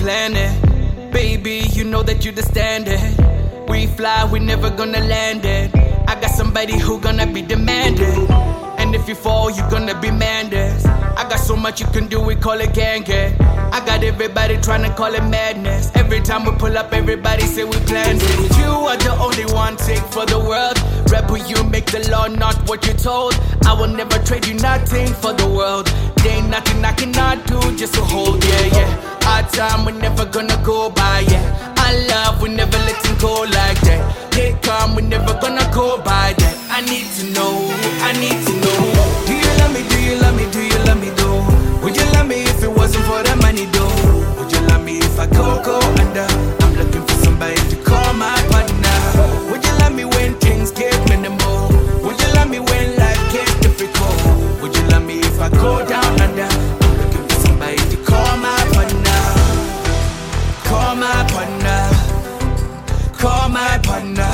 plan it. Baby, you know that you the standard. We fly, we never gonna land it. I got somebody who gonna be demanded. And if you fall, you gonna be Mendes. I got so much you can do, we call it gang gang. I got everybody trying to call it madness. Every time we pull up, everybody say we planned it. You are the only one take for the world. Rebel, you make the law, not what you're told. I will never trade you nothing for the world. There ain't nothing I cannot do just to hold, yeah, yeah. Our time, we're never gonna go by, yeah. Our love, we never let it go like that. They come, we're never gonna go by that. I need to know, I need to know. Do you love me, do you love me, do you love me, though? Would you love me if it wasn't for the money, though? Would you love me if I go under? I'm looking for somebody to call my partner. Would you love me when things get minimal? Would you love me when life gets difficult? Would you love me if I go down under? I'm looking for somebody to call my partner. Call my partner. Call my partner.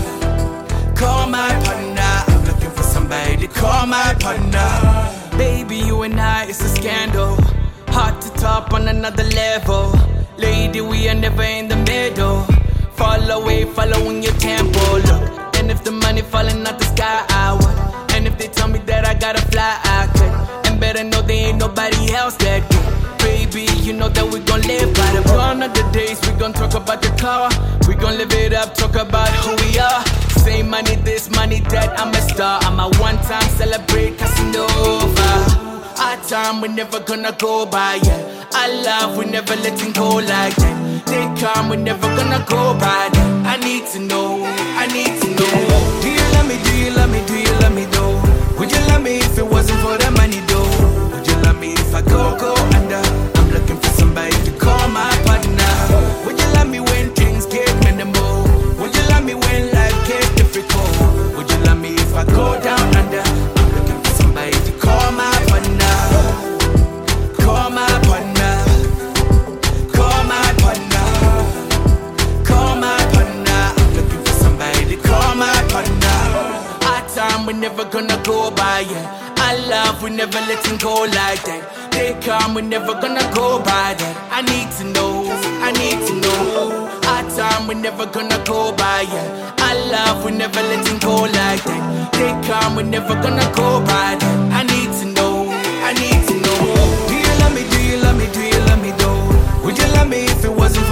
Call my partner. I'm looking for somebody to call my partner. Baby, you and I, it's a scandal. Hard to top on another level. Lady, we are never in the middle. Fall away, following your tempo. Look, and if the money falling out the sky, I would. And if they tell me that I gotta fly, I could. And better know there ain't nobody else that good. Baby, you know that we gon' live by the one of the days. We gon' talk about the car. We gon' live it up, talk about who we are. Same money this, money that, I'm a star. I'm a one-time celebrate Casanova. Our time, we're never gonna go by, yeah. Our love, we never letting go like that. They come, we're never gonna go by that. I need to know, I need to know. Do you love me, do you love me, do you love me, though? Would you love me if it wasn't for the money, though? Would you love me if I go under? I'm looking for somebody to call my partner. Would you love me when things get minimal? Would you love me when life gets difficult? Would you love me if I go down under? I'm looking for somebody to call my partner. Call my partner. Call my partner. Call my partner. I'm looking for somebody to call my partner. Our time, we're never gonna go by, yeah. Our love, we never letting go like that. They come, we're never gonna go by that. I need to know, I need to know. Our time, we're never gonna go by, yeah. Our love, we never letting go like that. They come, we're never gonna go by that. I need to know, I need to know. Do you love me, do you love me, do you love me, though? Would you love me if it wasn't